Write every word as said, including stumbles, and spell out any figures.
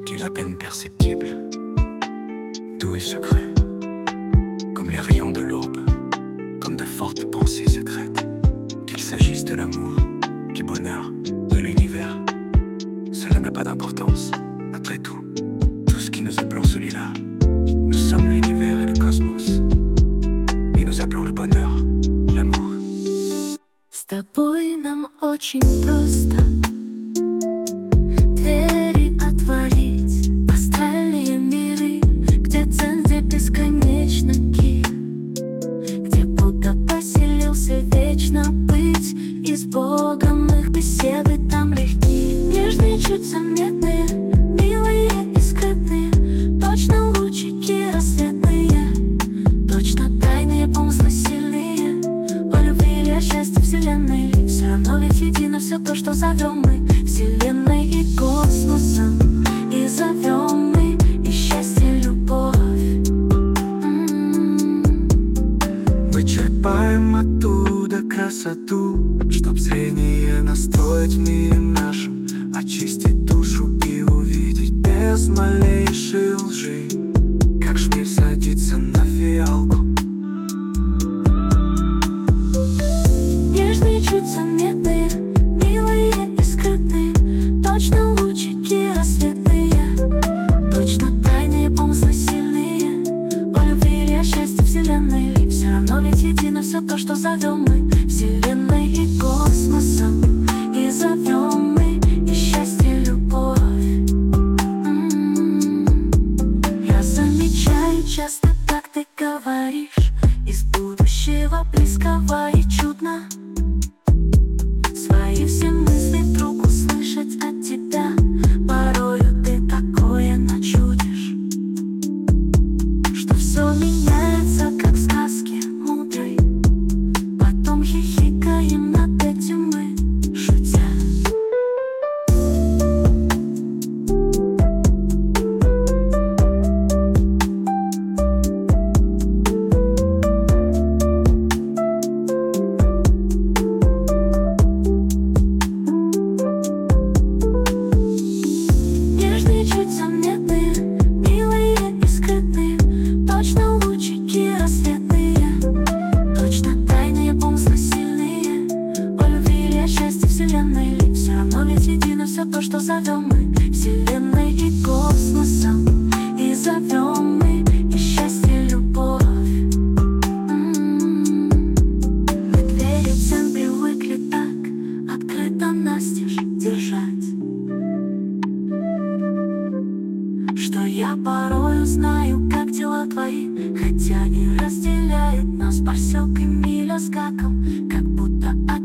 d'une à peine perceptible, doux et secret, comme les rayons de l'aube, comme de fortes pensées secrètes, qu'il s'agisse de l'amour, du bonheur, de l'univers. Cela n'a pas d'importance, après tout, tout ce qui nous appelons celui-là. Nous sommes l'univers et le cosmos, et nous appelons le bonheur l'amour. С тобой нам очень просто двери отворить в астральные миры, где дзен, где бесконечно кит, где Будда поселился вечно быть, и с Богом их беседы там легки. Нежные, чуть заметные, милые и скрытные, точно лучики рассветные, точно тайные помыслы сильные, о любви или о счастье вселенной. Все равно ведь едино все то, что зовем мы вселенной и космосом, и зовем мы и счастье, любовь. М-м-м. Мы черпаем оттуда красоту, чтоб зрение настроить в мире нашем, очистить душу и увидеть без малейшей лжи, как шмель садится на фиалку. Нежные, чуть заметные, милые и скрытные, точно лучики рассветные, точно тайные помыслы сильные, о любви или о счастье вселенной. И все равно ведь едино все то, что зовем мы вселенной и космосом, и зовем мы и счастье, любовь. М-м-м. Я замечаю часто, как ты говоришь, из будущего близкого и чудно свои все мысли вдруг услышать от тебя. Порою ты такое начудишь, что все меняется, как в сказке мудрой. Потом хихикаем над этим мы, шутя. Нежные, чуть заметные, милые и скрытные, точно лучики рассветные, точно тайные помыслы сильные, о любви или о счастье вселенной. И все равно ведь едино все то, что зовем мы вселенной и космосом, и зовем мы и счастье, любовь. М-м-м. Мы двери в дзен привыкли так открыто настежь держать, что я порою знаю, как дела твои, хотя и разделяет нас парсек и миля с гаком, как будто